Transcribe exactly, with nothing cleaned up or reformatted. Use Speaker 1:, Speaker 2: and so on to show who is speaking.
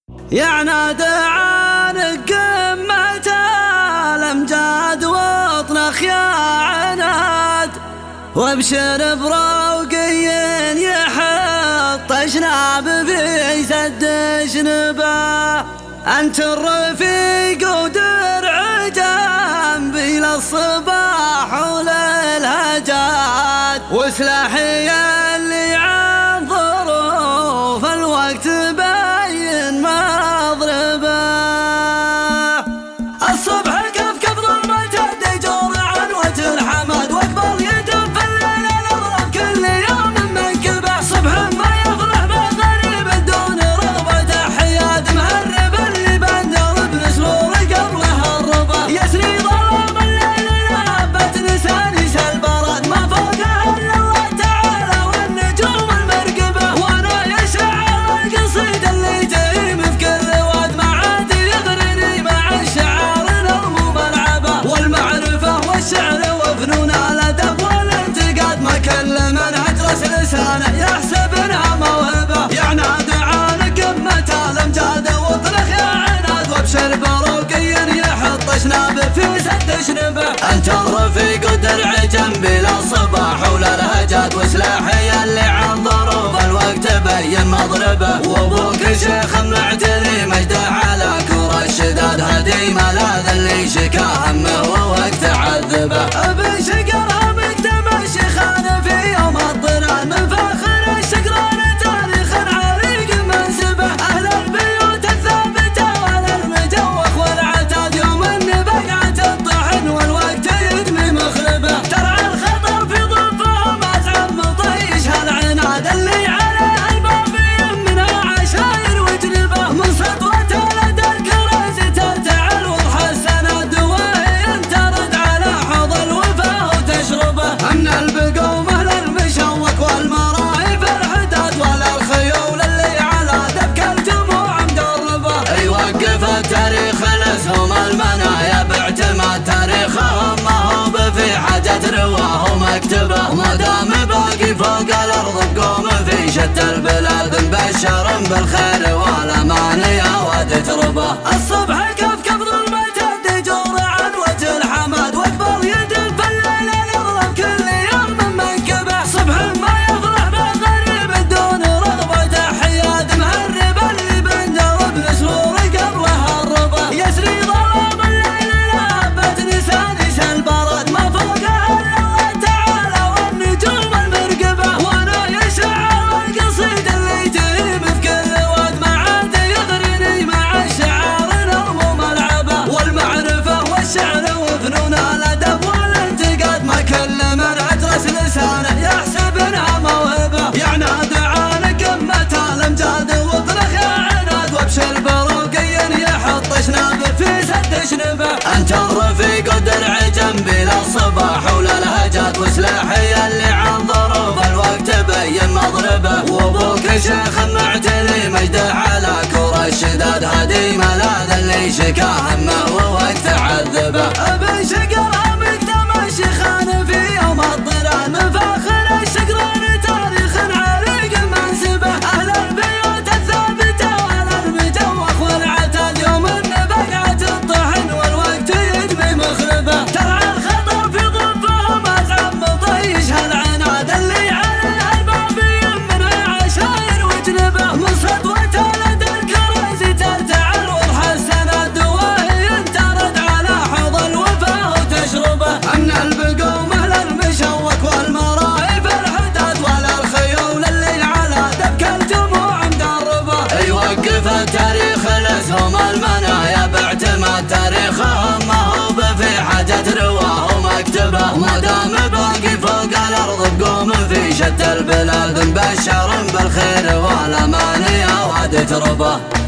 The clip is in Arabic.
Speaker 1: يا نادى عن قمة الأمجاد واطلق يا عناد، وابشر بروقي يحط أشناب في سد شنبه. أنت الرفيق ودرع جنبي للصباح وللهجات، وسلاحي اللي عن ظروف الوقت بين مضربه. الصبح كف كف ظلمة الدجور عن وجه الحمد، واقبل يدب في الليل الاضرب كل يوم منكبه. صبح ما يفرح بالغريب دون رغبة حياد، مهرب اللي بندرب بسرور قبله الربا. يسري ظلام الليل لهبة لساني سالبرد، ما فوقها الا الله تعالى والنجوم المرقبه. وانا يشعر القصيد اللي تهيم في كل واد، ما عاد يغرني مع الشعار نرمو ملعبه. والمعرفه والشعر وفنون الادب والانتقاد، ما كل من اجرس لسانه يحسب انها موهبه. يا نادى عن قمة الامجاد واطلق يا عناد، وابشر بروقي يحط اشناب في سد شنبه. انت الرفيق ودرع جنبي للصباح وللهجات، وسلاحي اللي عن ظروف الوقت بين مضربه. وابوك شيخ معتلي مجده على كور الشداد، هدي ملاذ اللي شكا همه ووقت عذبه. ابن شقرها مقدم الشيخان في يوم الضران، من فاخر الشقران تاريخ عريق منسبه. اهل البيوت الثابته والمجوخ والعتاد، يوم بقعت الطحن والوقت يدمي مخربه. ترعى الخطر في ضفهم ازعم طيش هالعناد، اللي عليه الباب يمنها عشاير وجنبه. من سطوته لدى الكرز ترتعل وضح السند، وهي ترد على حوض الوفا وتشربه. من البقوم اهل المشوك والمرايب الحداد، ولا الخيول اللي على دبك الجموع مدربه. يوقف التاريخ الاسهم المنايا باعتماد تاريخهم، ما هو بفي حاجة رواه ومكتبه. ما دام باقي فوق الارض بقوم في شتى البلاد، مبشر بالخير والامان يا واد تربه. الصبح كف كف ظلمة الدجور عن وجه الحمد، واقبل يدب في الليل الاضرب كل يوم منكبه. صبح ما يفرح بالغريب دون رغبة حياد، مهرب اللي بندرب بسرور قبله الربا. يسري ظلام الليل لهبة لساني سالبرد، ما فوقها الا الله تعالى والنجوم المرقبه. وانا يشعر القصيد اللي تهيم في كل واد، ما عاد يغرني مع الشعار نرمو ملعبه. والمعرفه والشعر وفنون الادب والانتقاد، ما كل من اجرس لسانه يحسب انها موهبه. يا نادى عن قمة الامجاد واطلق يا عناد، وابشر بروقي يحط اشناب في سد شنبه. انت الرفيق ودرع جنبي للصباح وللهجات، وسلاحي اللي عن ظروف الوقت بين مضربه. وابوك شيخ معتلي مجده على كور الشداد، هدي ملاذ اللي شكا همه ووقت عذبه. ابن شقرها مقدم الشيخان في يوم الضران، من فاخر الشقران تاريخ عريق منسبه. اهل البيوت الثابته والمجوخ والعتاد، يوم بقعت الطحن والوقت يدمي مخربه. ترعى الخطر في ضفهم ازعم طيش هالعناد، اللي عليه الباب يمنها عشاير وجنبه. من سطوته لدى الكرز ترتعل وضح السند، وهي ترد على حوض الوفا وتشربه. من البقوم اهل المشوك والمرايب الحداد، ولا الخيول اللي على دبك الجموع مدربه. يوقف التاريخ الاسهم المنايا باعتماد تاريخهم، ما هو بفي حاجة رواه ومكتبه. ما دام باقي فوق الارض بقوم في شتى البلاد، مبشر بالخير والامان يا واد تربه.